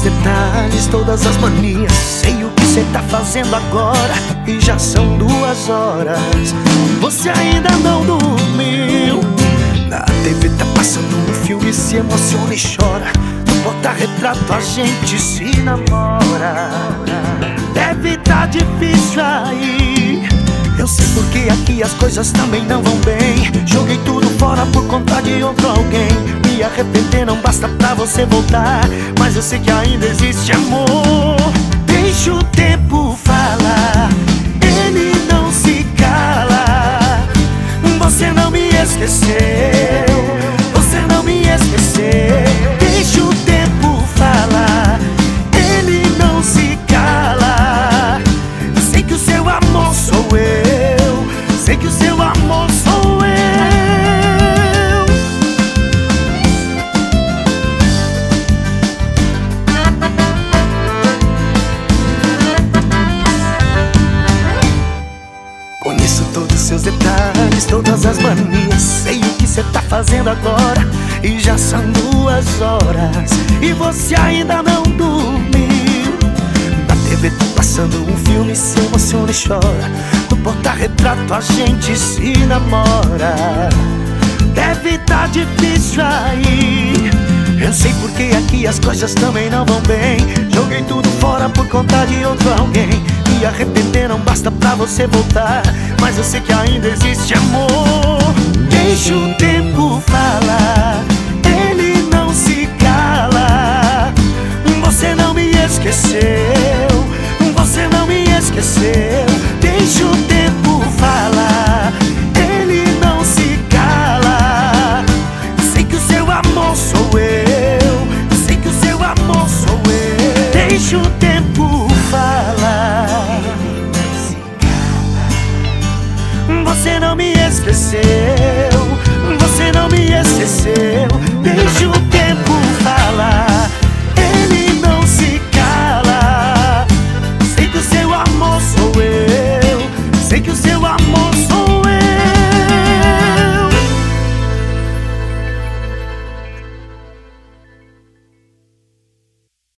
detalhes, todas as manias. Sei o que cê tá fazendo agora e já são 2 horas. Você ainda não dormiu. Na TV tá passando um filme, se emociona e chora. No porta-retrato a gente se namora. Deve tá difícil aí. Eu sei porque aqui as coisas também não vão bem. Joguei tudo fora por conta de outro alguém. Me arrepender não basta pra você voltar, mas eu sei que ainda existe amor. Deixa o tempo falar, ele não se cala. Você não me esqueceu, você não me esqueceu. Deixa o tempo falar, ele não se cala. Sei que o seu amor sou eu, sei que o seu amor sou eu. Conheço todos os seus detalhes, todas as manias. Sei o que cê tá fazendo agora e já são 2 horas. E você ainda não dormiu. Na TV tá passando um filme, se emociona e chora. No porta-retrato a gente se namora. Deve tá difícil aí. Eu sei porque aqui as coisas também não vão bem. Joguei tudo fora por conta de outro alguém. Me arrepender não basta pra você voltar, mas eu sei que ainda existe amor. Deixa o tempo falar, ele não se cala. Você não me esqueceu, você não me esqueceu.